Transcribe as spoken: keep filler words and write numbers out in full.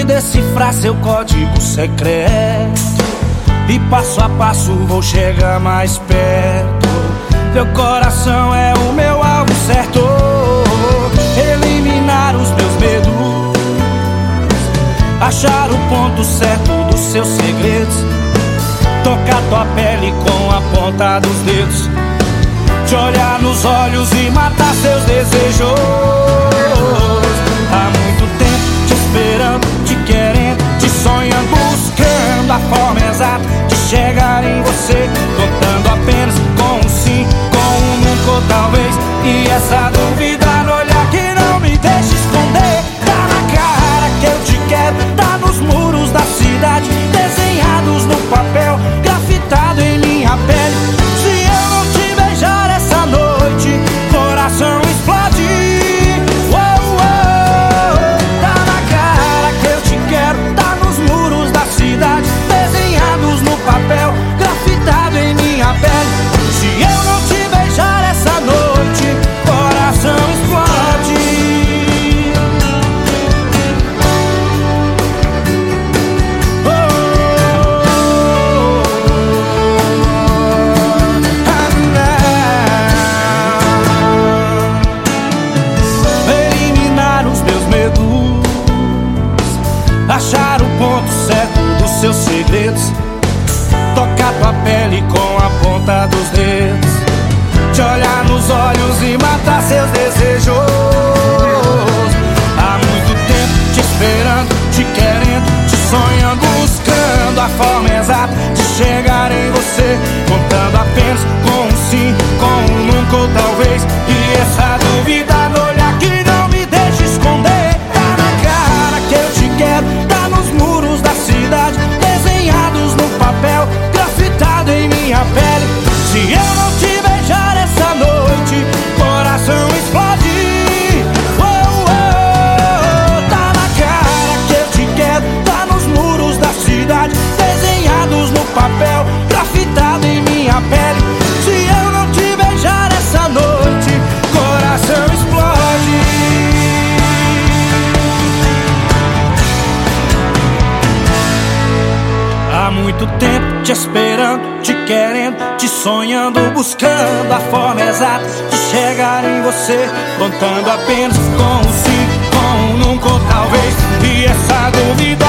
e decifrar seu código secreto, e passo a passo vou chegar mais perto. Teu coração é o meu alvo certo, eliminar os meus medos, achar o ponto certo dos seus segredos, tocar tua pele com a ponta dos dedos, te olhar nos olhos e matar seus desejos. Há muito tempo te esperando, te querendo, te sonhando, buscando a forma exata de chegar em você, contando apenas com um sim, com um nunca ou talvez. E essa dúvida no olhar que não me deixa esconder, tá na cara que eu te quero, tá nos muros da cidade, desenhados no papel, grafitado em minha pele. Se eu não te beijar essa noite, coração explode. Uou, uou, tá na cara que eu te quero, tá nos muros da cidade, desenhados no papel, grafitado em minha pele. Se eu não te beijar essa noite, coração explode. Eliminar os meus medos, achar o ponto certo dos seus segredos, tocar tua pele com a ponta dos dedos, te olhar nos olhos e matar seus desejos. Há muito tempo te esperando, te querendo, te sonhando, buscando a forma exata de chegar em você, contando apenas com um sim, com um nunca ou talvez. E essa dúvida no olhar que não me deixa esconder, tá na cara que eu te quero, tá nos muros da cidade, desenhados no papel, grafitado em minha pele. Se eu não te beijar essa noite, coração explode. Oh, oh, tá na cara que eu te quero, tá nos muros da cidade, desenhados no papel, grafitado em minha pele. Se eu não te beijar essa noite, coração explode. Há muito tempo te esperando, te querendo, te sonhando, buscando a forma exata de chegar em você, contando apenas com um sim, com um nunca ou talvez. E essa dúvida